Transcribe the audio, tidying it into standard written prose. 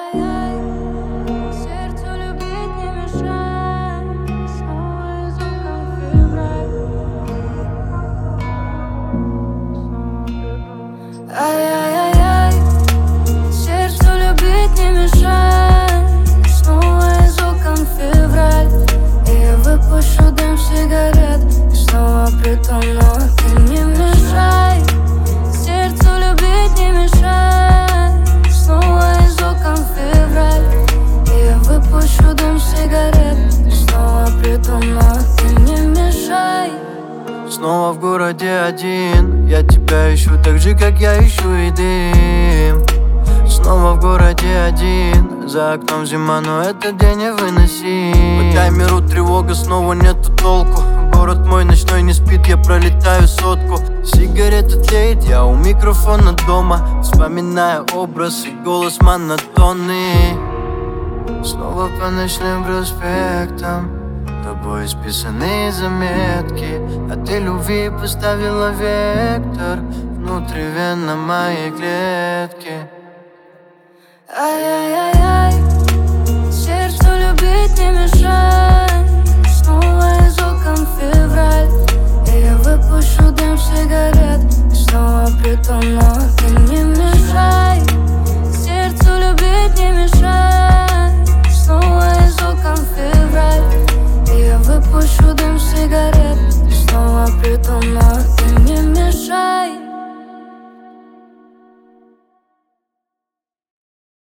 Ай-яй-яй, сердцу любить не мешай. Снова из окон февраль. Ай-яй-яй, сердцу любить не мешай. Снова из окон февраль. И я выпущу дым сигарет. И снова притону, ты не мешай. Сердцу любить не мешай. Снова из окон февраль. И я выпущу дым сигарет. И снова притону, ты не мешай. Снова в городе один, я тебя ищу так же, как я ищу и дым. Снова в городе один, за окном зима, но этот день невыносим. По таймеру тревога, снова нету толку. Город мой ночной не спит, я пролетаю сотку. Сигарета тлеет, я у микрофона дома, вспоминая образ и голос монотонный. Снова по ночным проспектам, тобой исписанные заметки. А ты любви поставила вектор внутривенно моей клетки. Ай-яй-яй, сердцу любить не мешай. Снова из окон февраль. И я выпущу дым сигарет. И снова притону, ты